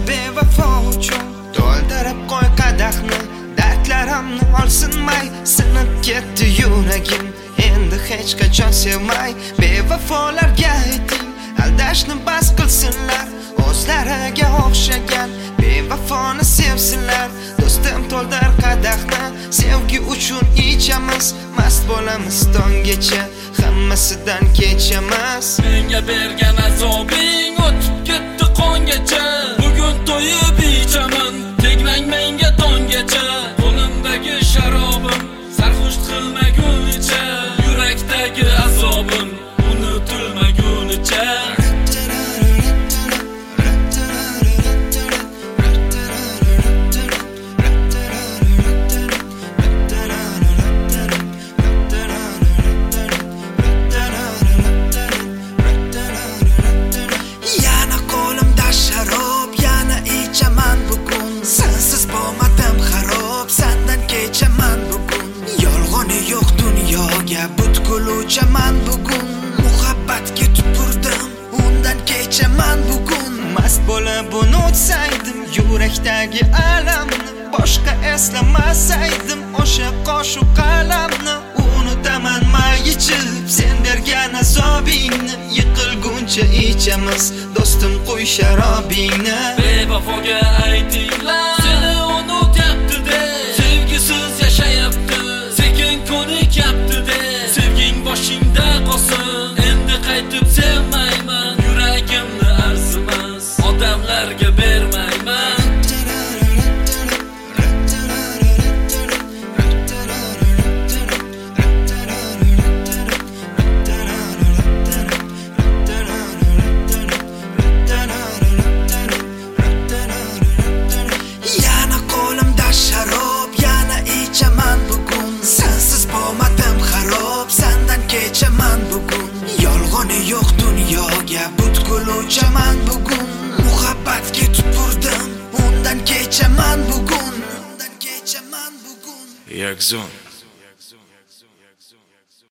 bevafo uchun to'ldirib qo'y qadahni, dardlarimni olsinmay sinib ketdi yuragim. Endi hech qachon sevmay bevafolarga ayting, aldashni bas qilsinlar, o'zlariga o'xshagan bevafoni sevsinlar. Do'stim to'ldir qadahni, sevgi uchun ichamiz, mast bo'lamiz tonggacha, hammasidan kechamiz. Menga bergan azobing o'tib ketdi qongacha, bugun to'yib ichaman, tegmang menga tongacha. Qo'limdagi sharobim sarxush qilmagunicha, yurakdagi azobim unutilmagunicha. Butkul bugun muhabbatga tupurdim, undan kechaman bugun. Mast bo'lib unutsaydim yurakdagi alamni, boshqa eslamasaydim o'sha qoshu qalamni. Unutaman may ichib sen bergan azobingni, yiqilguncha ichamiz do'stim qo'y sharobingni. Bevafoga aytinglar, seni unutyapti de, sevgisiz yashayapti, sekin ko'nikyapti de. Sevging boshingda qolsin, endi qaytib sevmayman, yuragimni arzimas odamlarga bermayman. Yana qo'limda sharob, yana ichaman bugun. Sensiz bo'lmadim xarob, sendan kechaman bugun. Yolg'oni yo'q dunyoga butkul uchaman bugun. Muhabbatga tupurdim, undan kechaman bugun. Yakzon